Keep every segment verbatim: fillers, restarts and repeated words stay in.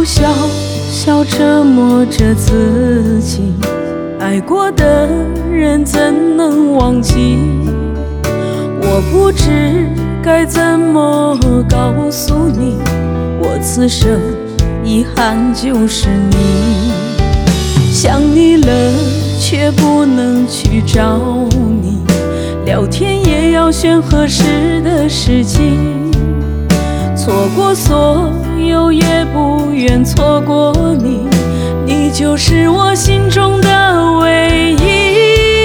苦笑笑折磨着自己，爱过的人怎能忘记？我不知该怎么告诉你，我此生遗憾就是你。想你了却不能去找你，聊天也要选合适的时机，错过所有也不愿错过你，你就是我心中的唯一。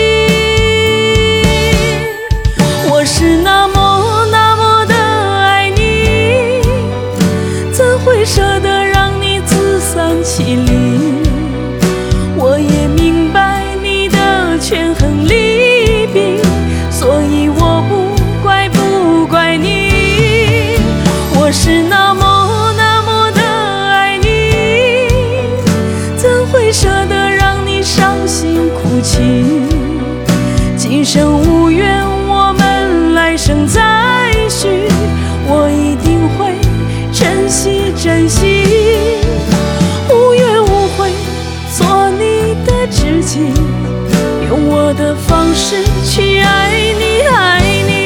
我是那么那么的爱你，怎会舍得让你自散其离？我也明白你的权衡利弊，所以我不怪不怪你。我是那么那么的爱你，怎会舍得让你伤心哭泣？今生无缘，我们来生再续，我一定会珍惜珍惜，无怨无悔做你的知己，用我的方式去爱你爱你。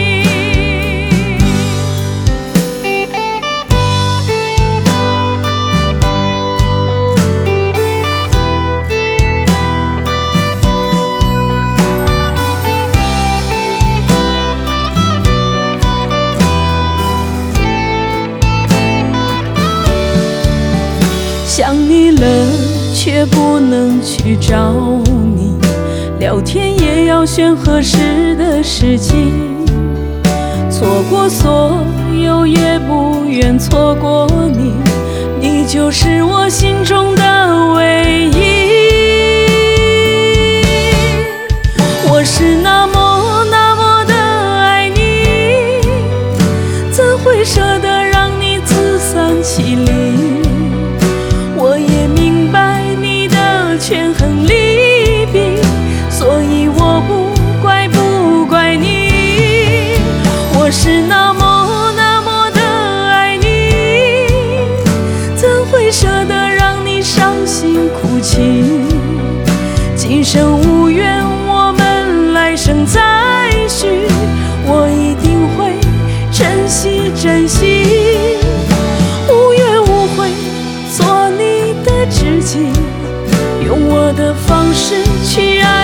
想你了却不能去找你，聊天也要选合适的时机，错过所有也不愿错过你，你就是我心中的唯一。我是那么那么的爱你，怎会舍得让你自散其离？我也明白你的权衡利弊，所以我不怪不怪你。我是那么那么的爱你，怎会舍得让你伤心哭泣？今生无缘，我们来生再续，我一定会珍惜珍惜，无怨无悔做你的知己，用我的方式去爱